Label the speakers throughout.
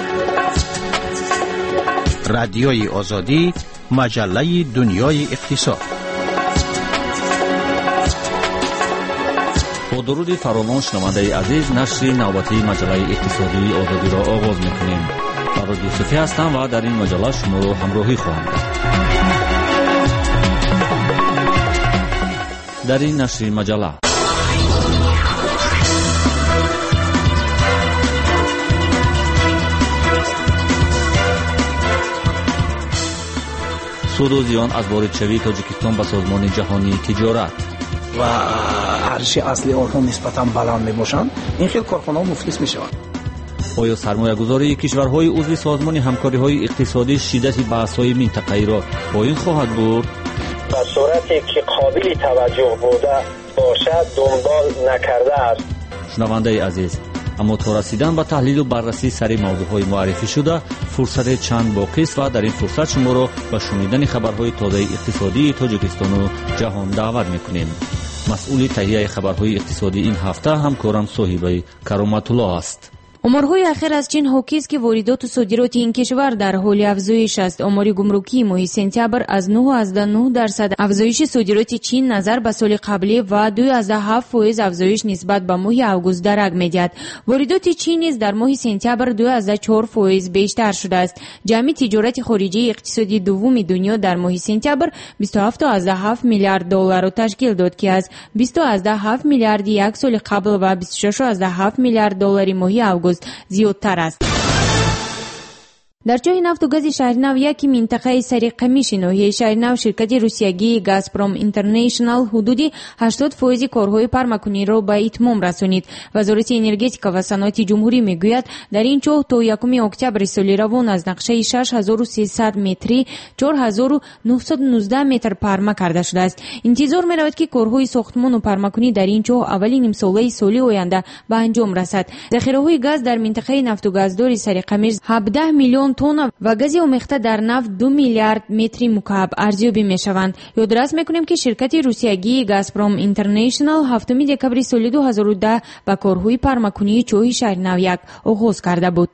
Speaker 1: رادیوی آزادی، مجله دنیای اقتصاد.
Speaker 2: با درود فراوان شنونده عزیز، نشر نوبتی مجله اقتصادی آزادی را آغاز می‌کنیم. فراد یوسفی هستم و در این مجله شما را همراهی خواهم کرد. در این نشر مجله سود و زیان از واردشوی تاجیکستان به سازمان جهانی تجارت
Speaker 3: و ارزش اصلی آنها نسبتاً بلند میباشند، این خیلی کارخانه‌ها مفلس میشوند.
Speaker 2: آیا سرمایه‌گذاری کشورهای عضو سازمان همکاری‌های اقتصادی شدت بحث‌های منطقه‌ای را پایین خواهد برد؟
Speaker 4: در صورتی که قابل توجه بوده باشد دنبال نکرده است.
Speaker 2: شنونده عزیز، اما تا رسیدن به تحلیل و بررسی سری موضوعهای معرفی شده فرصت چند باقی است و در این فرصت شما را به شنیدن خبرهای تازه اقتصادی تاجیکستان و جهان دعوت می‌کنیم. مسئول تهیه خبرهای اقتصادی این هفته همکارم صاحب کرامت الله است.
Speaker 5: آمارهای اخیر از چین حاکی است که واردات و صادرات این کشور در حال افزایش است. آمار گمرکی ماه سپتامبر از 9.9% افزایش صادرات چین نظر به سال قبلی و 2.7% افزایش نسبت به ماه آگوست درک می‌دهد. واردات چین نیز در ماه سپتامبر 2.4% بیشتر شده است. جمعی تجارت خارجی اقتصادی دوم دنیا در ماه سپتامبر 27.7 میلیارد دلار را تشکیل داد که از 20.7 میلیارد یک سال قبل و 26.7 میلیارد دلار ماه آگوست زیادتر است. در جای نفت و گاز شهرنو یکی منطقه سریقمیش ناحیه شهرنو شرکت روسیایی گازپروم اینترنشنال حدودی 80% کارهای پرمکنی را به اتمام رسانید. وزارت انرژتیک و صنعت جمهوری میگوید در این چاه تا 1 اکتبر سال روان از نقشه 6300 متری 4919 متر پرما کرده شده است. انتظار می‌رود که کارهای ساختمان و پرمکنی در این چاه اولین نیم سال آینده به انجام رسد. ذخیره‌های گاز در منطقه نفت و گازداری سریقمیش 17 میلیون تن و گاز آمیخته در نفت 2 میلیارد متر مکعب ارزیابی می‌شوند. یادداشت می‌کنیم که شرکت روسیایی گازپروم اینترنشنال 7 دکبر سال 2010 با کارهای پرمکنی چاه شهرنو یک آغاز کرده بود.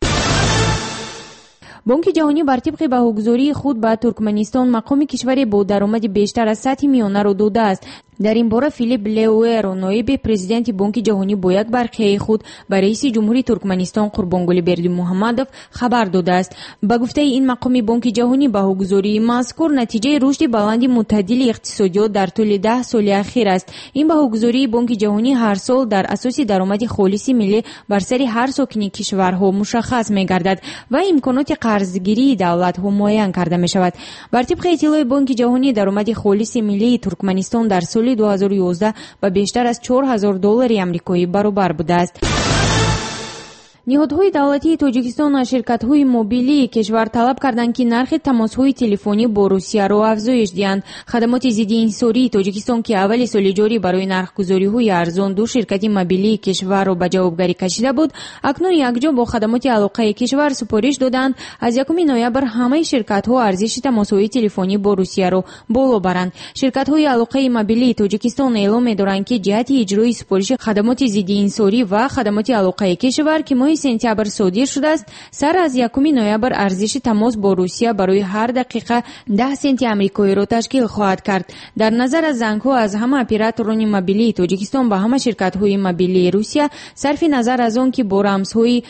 Speaker 5: بانک جهانی بر طبق بهاگذاری خود به ترکمنستان مقام کشوری با درآمد بیشتر از سطح میانه را داده است. در این باره فیلیپ لئوئر نایب پرزیدنت بانک جهانی با یک برخی خود به رئیس جمهوری ترکمنستان قربانگلی بردیمحمدوف خبر داده است. به گفته این مقام بانک جهانی بهاگذاری مذکور نتیجه رشد بلند متعادل اقتصادیات در طول 10 سال اخیر است. این بهاگذاری بانک جهانی هر سال در اساس درآمد خالص ملی بر سر هر ساکن کشورها مشخص می‌گردد و امکانات قرضگیری دولت‌ها معین کرده می‌شود. بر طبق اطلاع بانک جهانی درآمد خالص ملی ترکمنستان در سال 2011 به بیشتر از 4000 دلار آمریکایی برابر بوده است. نهادهای دولتی تاجیکستان و شرکت‌های موبیلی کشور طلب کردند که نرخ تماس‌های تلفنی با روسیه را افزایش دهند. خدمات ضد انحصاری تاجیکستان که اول سال جاری برای نرخ‌گذاری‌های ارزان دو شرکت موبیلی کشور را به جوابگری کشیده بود، اکنون یکجا با خدمات علاقه کشور سپارش دادند از 1 نوامبر همه شرکت‌ها ارزش تماس‌های تلفنی با روسیه را بالا برند. شرکت‌های علاقه موبیلی تاجیکستان اعلام می‌دارند که جهت اجرای سپارش خدمات ضد انحصاری و خدمات علاقه کشور که سپتامبر صادر شده است، سر از 1 نوامبر ارزش تماس با روسیه برای هر دقیقه 10 سنت آمریکایی را تشکیل خواهد کرد. در نظر از زنگ‌ها از همه اپراتوران موبیلی تاجیکستان به همه شرکت‌های موبیلی روسیه صرف نظر از آن که با رمزهای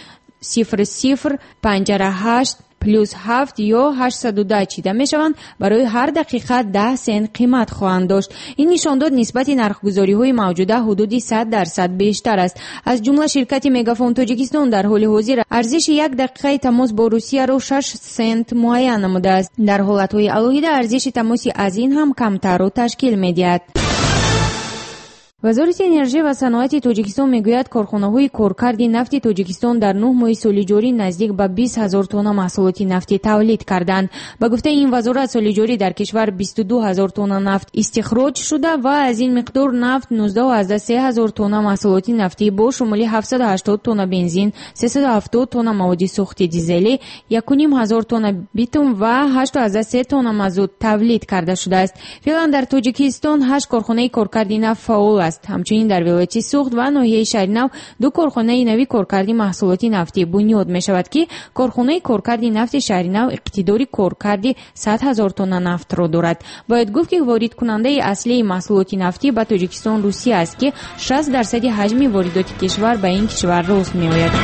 Speaker 5: 0058 +7 یا 810 چیده می شوند برای هر دقیقه 10 سنت قیمت خواهند داشت. این نشان داد نسبت نرخ‌گذاری های موجوده حدود 100% بیشتر است. از جمله شرکت مگافون تاجیکستان در حال حاضر ارزش 1 دقیقه تماس با روسیه را 6 سنت معین نموده است. در حالت‌های علاوه ارزش تماسی از این هم کمتر را تشکیل می‌دهد. وزارت انرژی و صنعت تاجیکستان میگوید کارخانه‌های کارکرد نفت تاجیکستان در 9 ماه سال جاری نزدیک به 20,000 تن محصولات نفتی تولید کردند. به گفته این وزارت سال جاری در کشور 22,000 تن نفت استخراج شده و از این مقدار نفت 19,300 تن محصولات نفتی با شمول 780 تن بنزین، 370 تن مواد سوخت دیزلی، 1,500 تن بیتوم و 8,300 تن مازوت تولید کرده شده است. فعلا در تاجیکستان 8 کارخانه کارکرد نفت فعال است. است. همچنین در ولایت سوخت و ناحیه شهرنو 2 کارخانه نوی کارکردی محصولات نفتی بنیاد می‌شود که کارخانه کارکردی نفت شهرنو اقتدار کارکردی 100,000 تن نفت را دارد. باید گفت که وارد کننده اصلی محصولات نفتی به تاجیکستان روسیه است که 60% حجم واردات کشور به این کشور رسد می‌آید.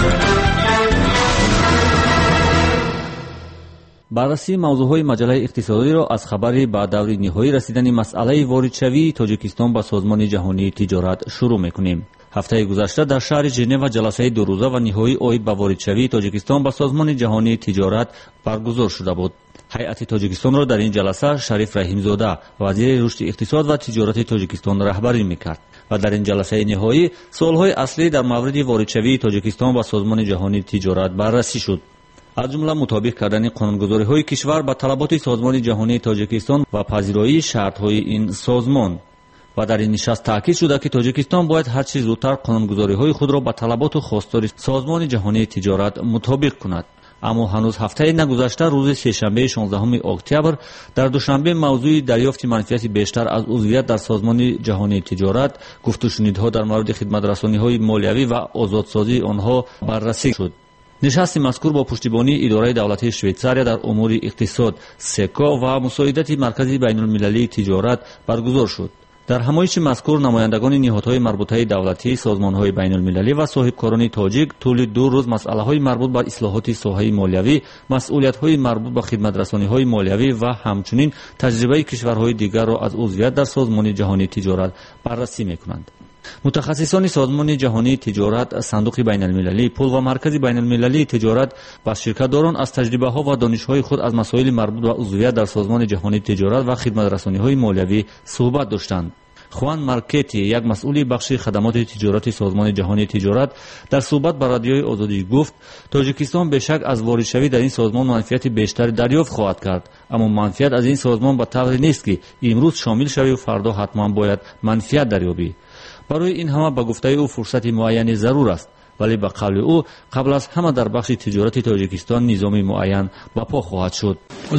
Speaker 2: بررسی موضوعهای مجله اقتصادی را از خبری با دور نهایی رسیدن مسئله واردشوی تاجیکستان به سازمان جهانی تجارت شروع می‌کنیم. هفته گذشته در شهر ژنو جلسه 2 روزه و نهایی اید به واردشوی تاجیکستان به سازمان جهانی تجارت برگزار شده بود. هیئت تاجیکستان را در این جلسه شریف رحیمزاده وزیر رشد اقتصاد و تجارت تاجیکستان رهبری می‌کرد و در این جلسه نهایی سوال‌های اصلی در مورد واردشوی تاجیکستان به سازمان جهانی تجارت بررسی شد. از جمله مطابق کردن قانونگذاری‌های کشور با طلبات سازمان جهانی تاجیکستان و پذیرایی شرط‌های این سازمان. و در این نشست تاکید شده که تاجیکستان باید هر چه زودتر قانونگذاری‌های خود را با طلبات و خواستار سازمان جهانی تجارت مطابق کند. اما هنوز هفته نگذشته روز سه‌شنبه 16 اکتبر در دوشنبه موضوع دریافت منفعت بیشتر از عضویت در سازمان جهانی تجارت گفت و شنودها در مورد خدمت‌رسانی‌های مالیوی و آزادسازی آنها بررسی شد. نشست مذکور با پشتیبانی اداره دولتی شویتزاریا در امور اقتصاد سکا و مساعدت مرکز بین‌المللی تجارت برگزار شد. در همایش مذکور نمایندگان نهادهای مربوطه دولتی، سازمان‌های بین‌المللی و صاحبکاران تاجیک طول 2 روز مسائل‌های مربوط به اصلاحات ساحه مالیوی، مسئولیت‌های مربوط به خدمت‌رسانی‌های مالیوی و همچنین تجربه کشورهای دیگر را از عضویت در سازمان جهانی تجارت بررسی می‌کنند. متخصصان سازمان جهانی تجارت، صندوق بین‌المللی پول و مرکز بین‌المللی تجارت با شرکت‌داران از تجربه‌ها و دانش‌های خود از مسائل مربوط به عضویت در سازمان جهانی تجارت و خدمت‌رسانی‌های مالیوی صحبت داشتند. خوان مارکتی، یک مسئول بخش خدمات تجارت سازمان جهانی تجارت، در صحبت با رادیوی آزادی گفت تاجیکستان به شک از واردشوی در این سازمان منفعت بیشتر دریافت خواهد کرد، اما منفعت از این سازمان به طوری نیست که امروز شامل شوی و فردا حتما باید منفعت دریابی. برای این همه به گفته او فرصت معینی ضرور است، ولی به قول او قبل از همه در بخش تجارت تاجیکستان نظام معین برپا خواهد شد.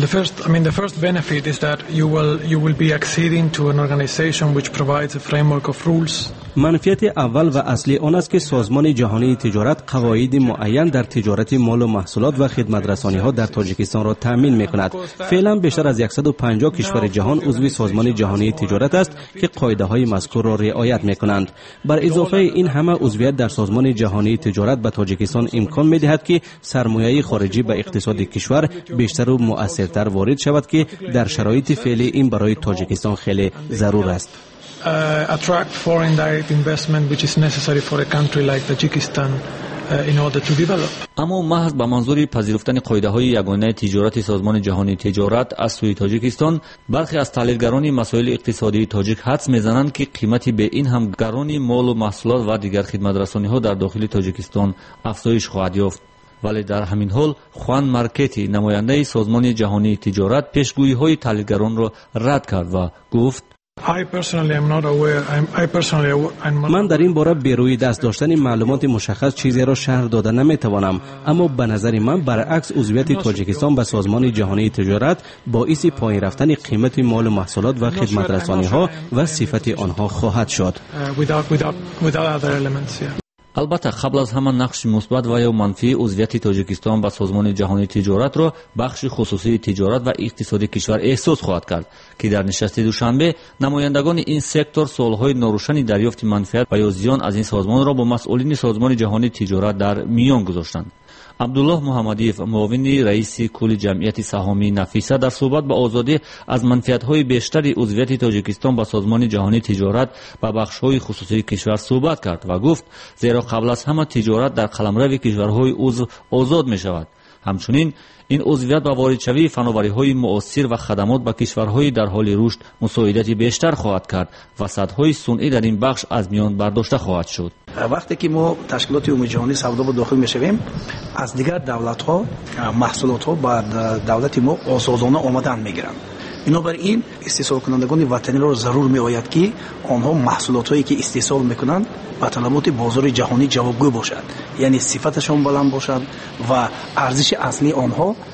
Speaker 6: The first benefit is that you will be acceding to an organization which provides a framework of rules.
Speaker 7: منفعت اول و اصلی آن است که سازمان جهانی تجارت قواعد معین در تجارت مال و محصولات و خدمت‌رسانی‌ها در تاجیکستان را تامین می‌کند. فعلا بیشتر از 150 کشور جهان عضو سازمان جهانی تجارت است که قاعده‌های مذکور را رعایت می‌کنند. بر اضافه این همه عضویت در سازمان جهانی تجارت به تاجیکستان امکان می‌دهد که سرمایه خارجی به اقتصاد کشور بیشتر و مؤثرتر وارد شود که در شرایط فعلی این برای تاجیکستان خیلی ضرور است.
Speaker 6: Attract foreign direct investment which is necessary for a country like Tajikistan in order to develop.
Speaker 2: اما محض به منظور پذیرفتن قاعده‌های یگانه تجارت سازمان جهانی تجارت از سوی تاجیکستان، برخی از تحلیلگران مسائل اقتصادی تاجیک حدس می‌زنند که قیمتی به این هم گرانی مال و محصولات و دیگر خدمت‌رسانی‌ها در داخل تاجیکستان افزایش خواهد یافت. ولی در همین حال خوان مارکتی، نماینده سازمان جهانی تجارت، پیشگویی‌های تحلیلگران را رد کرد و گفت
Speaker 7: من در این باره به روی دست داشتن معلومات مشخص چیزی را شرح داده نمیتوانم، اما به نظر من برعکس عضویت تاجیکستان به سازمان جهانی تجارت باعث پایین رفتن قیمت مال و محصولات و خدمت‌رسانی‌ها و صفت آنها خواهد شد.
Speaker 2: البته قبل از همه نقش مثبت و یا منفی عضویت تاجیکستان به سازمان جهانی تجارت را بخش خصوصی تجارت و اقتصاد کشور احساس خواهد کرد که در نشست دوشنبه نمایندگان این سکتور سوالهای ناروشن دریافت منفعت و یا زیان از این سازمان را با مسئولین سازمان جهانی تجارت در میان گذاشتند. عبدالله محمدیف، معاون رئیس کل جمعیت سهامی نفیسه، در صحبت با آزادی از منفعت‌های بیشتر عضویت تاجیکستان با سازمان جهانی تجارت و بخش‌های خصوصی کشور صحبت کرد و گفت زیرا قبل از همه تجارت در قلمرو کشورهای عضو آزاد می‌شود. همچنین این عضویت با واردشوی فناوری‌های معاصر و خدمات به کشورهای در حال رشد مساعدت بیشتر خواهد کرد و سدهای صنعی در این بخش از میان برداشته خواهد شد.
Speaker 3: وقتی که ما تشکیلات عمومی جهانی سودا با داخل میشویم، از دیگر دولت‌ها محصولات‌ها با دولت ما آزادانه آمدن میگیرند. بنابراین استحصال کنندگان وطنی را ضرور می‌آید که آنها محصولات‌هایی که استحصال می‌کنند با طلبات بازار جهانی جوابگو باشد، یعنی صفتشان بلند باشد و ارزش اصلی آنها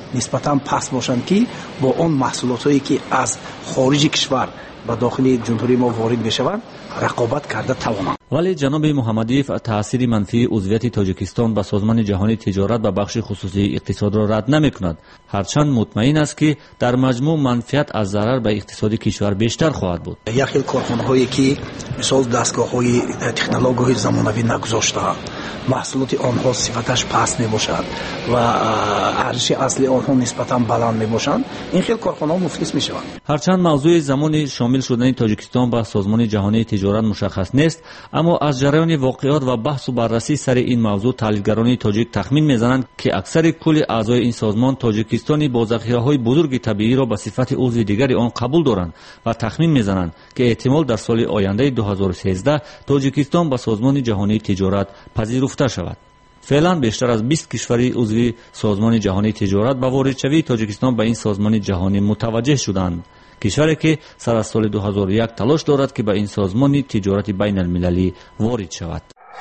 Speaker 3: нисбатан паст бошанд ки бо он маҳсулотҳое ки аз хориҷи кишвар ба дохили ҷумҳурии мо ворид мешаванд рақобат карда тавонанд.
Speaker 2: вале ҷаноби муҳаммадиев таъсири манфии узвияти тоҷикистон ба созмони ҷаҳонии тиҷорат ба бахши хусусии иқтисодро рад намекунад, ҳарчанд мутмаин аст ки дар маҷмӯъ манфиат аз зарар ба иқтисоди кишвар бештар хоҳад буд.
Speaker 3: як хел корхонаҳое ки мисол дастгоҳҳои технологияҳои замонавӣ нагузоштаанд, маҳсулоти онҳо сифаташ паст мебошад ва арзиши асли онҳо нисбатан баланд мебошанд, ин хел корхонаҳо муфлис мешаванд.
Speaker 2: ҳарчанд мавзӯи замони шомил шудани тоҷикистон ба созмони ҷаҳонии тиҷорат мушаххас нест, аммо аз ҷараёни воқеот ва баҳсу баррасии сари ин мавзӯъ таҳлилгарони тоҷик тахмин мезананд ки аксари кулли аъзои ин созмон тоҷикистони бо захираҳои бузурги табииро ба сифати узви дигари он қабул доранд ва тахмин мезананд ки эҳтимол дар соли ояндаи 2013 тоҷикистон ба созмони ҷаҳонии тиҷорат пазируфта шавад. феълан бештар аз 20 кишвари узви созмони ҷаҳонии тиҷорат ба воридшавии тоҷикистон ба ин созмони ҷаҳонӣ мутаваҷҷеҳ шуданд. кишваре ки сар аз соли 2001 талош дорад ки ба ин созмони тиҷорати байналмилалӣ ворид шавад.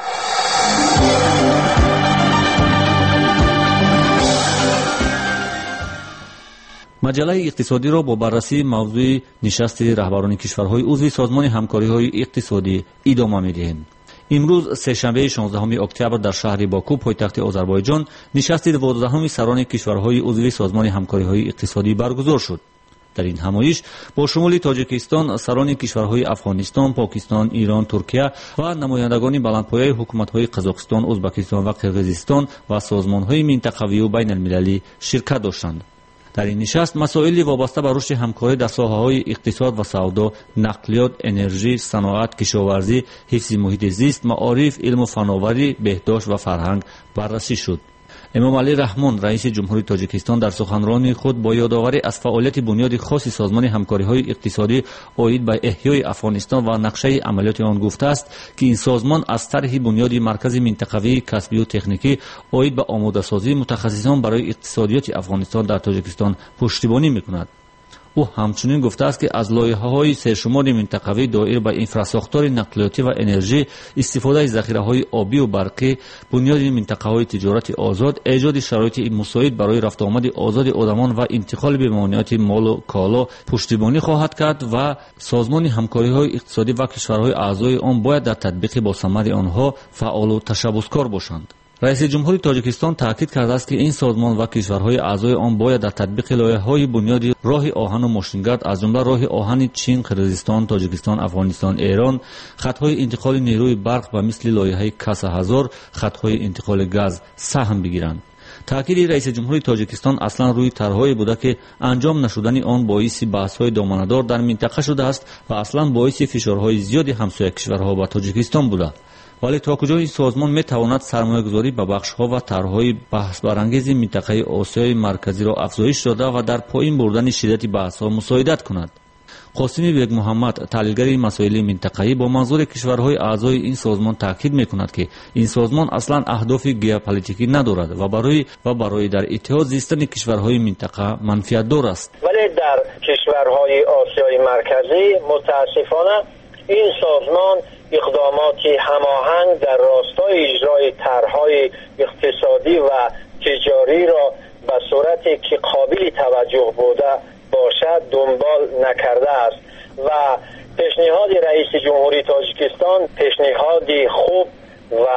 Speaker 2: маҷаллаи иқтисодиро бо баррасии мавзӯи нишасти раҳбарони кишварҳои узви созмони ҳамкориҳои иқтисодӣ идома медиҳем. имрӯз сешанбеи 16 октябр дар шаҳри Боку, пойтахти Озарбойҷон, нишасти 12 сарони кишварҳои узви созмони ҳамкориҳои иқтисодӣ баргузор шуд. дар ин ҳамоиш бо шумули тоҷикистон, сарони кишварҳои Афғонистон, Покистон, Ирон, Туркия ва намояндагони баландпояи ҳукуматҳои Қазоқистон, Ӯзбекистон ва Қирғизистон ва созмонҳои минтақавию байналмилалӣ ширкат доштанд. дар ин нишаст масоили вобаста ба рушди ҳамкорӣ дар соҳаҳои иқтисод ва савдо, нақлиёт, энержӣ, саноат, кишоварзӣ, ҳифзи муҳити зист, маориф, илму фановарӣ, беҳдошт ва фарҳанг баррасӣ шуд. эмомалӣ раҳмон, раиси ҷумҳурии тоҷикистон, дар суханронии худ бо ёдоварӣ аз фаъолияти бунёди хоси созмони ҳамкориҳои иқтисодӣ оид ба эҳёи Афғонистон ва нақшаи амалиёти он гуфтааст, ки ин созмон аз тарҳи бунёди маркази минтақавии касбию техникӣ оид ба омодасозии мутахассисон барои иқтисодиёти Афғонистон дар Тоҷикистон пуштибонӣ мекунад. ӯ ҳамчунин гуфтааст, ки аз лоиҳаҳои сершумори минтақавӣ доир ба инфрасохтори нақлиётӣ ва энержӣ, истифодаи захираҳои обию барқӣ, бунёди минтақаҳои тиҷорати озод, эҷоди шароити мусоид барои рафтуомади озоди одамон ва интиқоли бемонияти молу коло пуштибонӣ хоҳад кард ва созмони ҳамкориҳои иқтисодӣ ва кишварҳои аъзои он бояд дар татбиқи босамари онҳо фаъолу ташаббускор бошанд. раиси ҷумҳури тоҷикистон таъкид кардааст, ки ин созмон ва кишварҳои аъзои он бояд дар татбиқи лоиҳаҳои бунёди роҳи оҳану мошингард, аз ҷумла роҳи оҳани Чин, Қирғизистон, Тоҷикистон, Афғонистон, Эрон, хатҳои интиқоли нерӯи барқ ба мисли лоиҳаи Каса ҳазор, хатҳои интиқоли газ саҳм бигиранд. таъкиди раиси ҷумҳури тоҷикистон аслан рӯи тарҳое буда, ки анҷом нашудани он боиси баҳсҳои доманадор дар минтақа шудааст ва аслан боиси фишорҳои зиёди ҳамсоякишварҳо ба Тоҷикистон буда. вале то куҷо ин созмон метавонад сармоягузорӣ ба бахшҳо ва тарҳҳои баҳсбарангези минтақаи Осиёи марказиро афзоиш дода ва дар поин бурдани шиддати баҳсҳо мусоидат кунад. қосими бегмуҳаммад, таҳлилгари масоили минтақаӣ, бо манзури кишварҳои аъзои ин созмон таъкид мекунад, ки ин созмон аслан аҳдофи геополитикӣ надорад ва барои дар иттиҳод зистани кишварҳои минтақа манфиатдор аст.
Speaker 4: вале дар кишварҳои Осиёи марказӣ мутаассифона این سازمان اقداماتی هماهنگ در راستای اجرای طرح‌های اقتصادی و تجاری را به صورتی که قابل توجه بوده باشد دنبال نکرده است و پیشنهاد رئیس جمهوری تاجیکستان پیشنهادی خوب و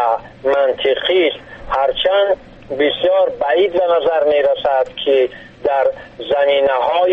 Speaker 4: منطقی است، هرچند بسیار بعید به نظر می‌رسد که در زمینه‌های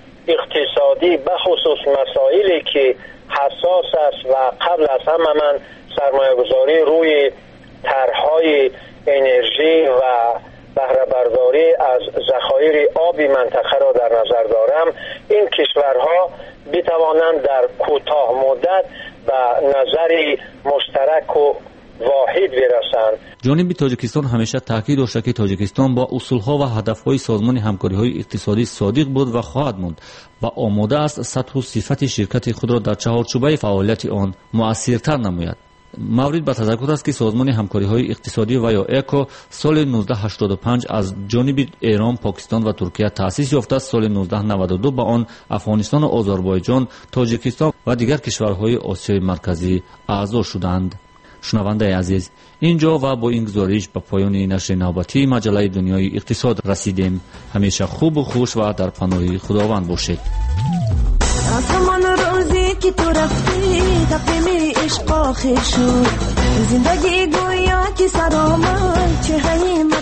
Speaker 4: اقتصادی به خصوص مسائلی که حساس است و قبل از همه من سرمایه‌گذاری روی طرح‌های انرژی و بهره برداری از ذخایر آب منطقه را در نظر دارم، این کشورها بتوانند در کوتاه مدت به نظری مشترک و واحد برسند.
Speaker 2: ҷониби тоҷикистон ҳамеша таъкид дошта, ки тоҷикистон бо усулҳо ва ҳадафҳои созмони ҳамкориҳои иқтисодӣ содиқ буд ва хоҳад монд ва омода аст сатҳу сифати ширкати худро дар чаҳорчӯбаи фаъолияти он муассиртар намояд. маврид ба тазаккур аст, ки созмони ҳамкориҳои иқтисодӣ ва ё эко соли 1985 аз ҷониби Эрон, Покистон ва Туркия таъсис ёфта, соли 1992 ба он Афғонистону Озарбойҷон, Тоҷикистон ва дигар кишварҳои Осиёи марказӣ аъзо шуданд. شنونده عزیز، اینجا و با این گزارش به پایان نشر نوبتی مجله دنیای اقتصاد رسیدیم. همیشه خوب و خوش و در پناه خداوند باشید.
Speaker 8: همان روزی که تو رفتی تقویم عشق آخر شد، زندگی گویا که سر آمد چهره